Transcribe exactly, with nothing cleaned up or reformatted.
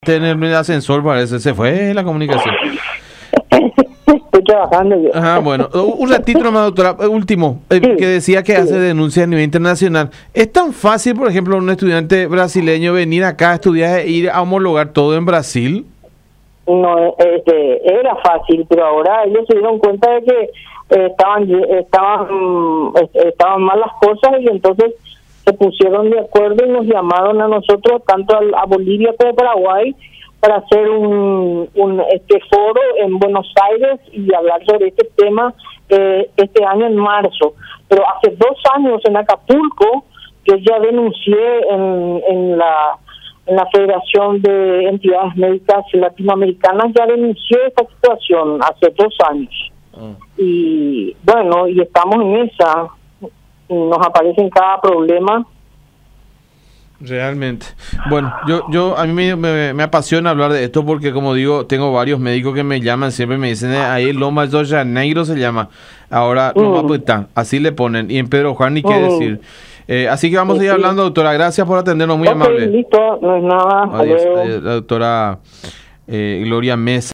Tener el ascensor, parece, se fue la comunicación. Estoy trabajando yo. Ajá, bueno, un ratito nomás, doctora, último, eh, Sí, que decía que sí. hace denuncias a nivel internacional. ¿Es tan fácil, por ejemplo, un estudiante brasileño venir acá a estudiar e ir a homologar todo en Brasil? No, este, era fácil, pero ahora ellos se dieron cuenta de que eh, estaban estaban mm, est- estaban mal las cosas y entonces se pusieron de acuerdo y nos llamaron a nosotros, tanto al- a Bolivia como a Paraguay, para hacer un, un este foro en Buenos Aires y hablar sobre este tema eh, este año en marzo. Pero hace dos años en Acapulco yo ya denuncié en, en la en la Federación de Entidades Médicas Latinoamericanas, ya denuncié esta situación hace dos años. Ah. Y bueno, y estamos en esa, nos aparecen cada problema. Realmente. Bueno, yo, yo a mí me, me, me apasiona hablar de esto porque, como digo, tengo varios médicos que me llaman, siempre me dicen, eh, ahí Loma de Janeiro se llama, ahora Loma Mm. Puitán, así le ponen, y en Pedro Juan ni qué Mm. decir. Eh, así que vamos a Sí, seguir sí. hablando, doctora, gracias por atendernos, muy Ok, amable. listo, no es nada. Hasta Adiós, luego. adiós, la doctora eh, Gloria Mesa.